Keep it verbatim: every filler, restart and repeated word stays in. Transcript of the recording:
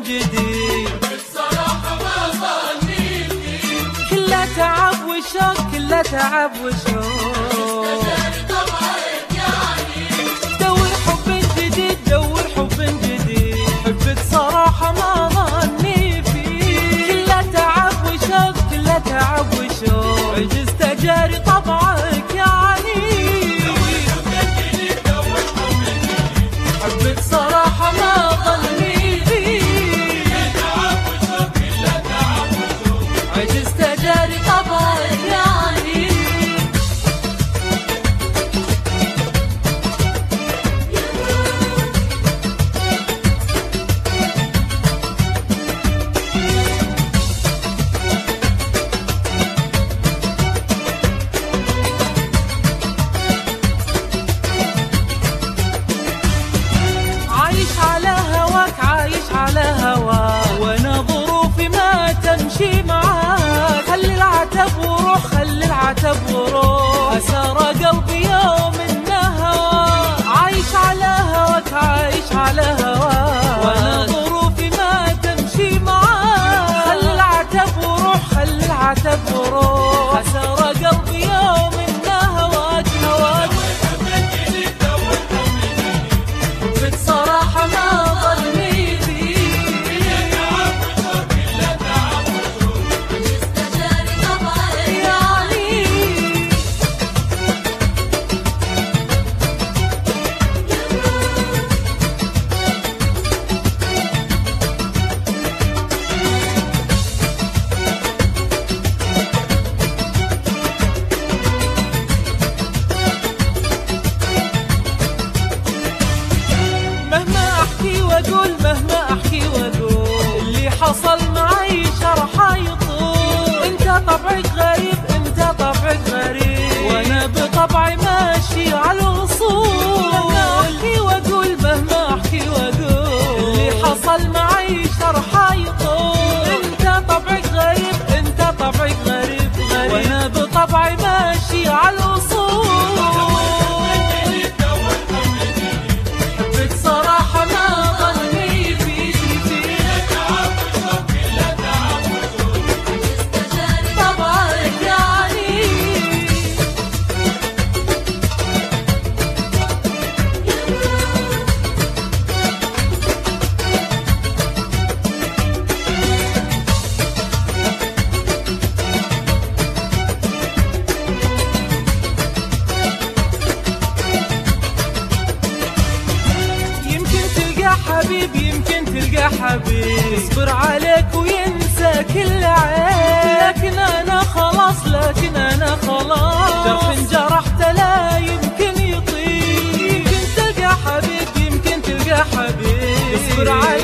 جديد. بصراحة ما ظني فيك، كله تعب وشوق، كله تعب وشوق. تجاري طبعك يعني دور حب جديد، دور حب جديد. حبك صراحة ما ظني فيك، كله تعب وشوق، كله تعب وشوق. عجزت أجاري طبعك يعني. حبك صراحة ما ظني فيك، عجزت أجاري طبعك يعني. عايش على هواك، عايش على هواك، وانا ظروفي ما تمشي معاك. خلي العتب وروح، خلي العتب وروح. أسارى قلبي يوم انه هواك. عايش على هواك، عايش على هواك، وانا ظروفي ما تمشي معاك. خلي العتب وروح، خلي العتب وروح. أسارى قلبي يوم انه هواك هواك. حبك صراحة ما ظني فيك، عجزت أجاري طبعك يعني. مهما احكي واقول، مهما احكي واقول، اللي حصل معي شرحه يطول. انت طبعك غريب، انت طبعك غريب، وانا بطبعي ماشي على الاصول. مهما احكي واقول، مهما احكي واقول، اللي حصل معي شرحه يطول. انت طبعك غريب، انت طبعك غريب غريب، وانا بطبعي ماشي على الاصول. حبك صراحة ما ظني فيك، عجزت أجاري طبعك يعني. يمكن تلقى حبيب، يمكن تلقى حبيب يصبر عليك وينسى كل عيب. لكن انا خلاص، لكن انا خلاص، جرح جرحته لا يمكن يطيب. يمكن تلقى حبيب، يمكن تلقى حبيب يصبر عليك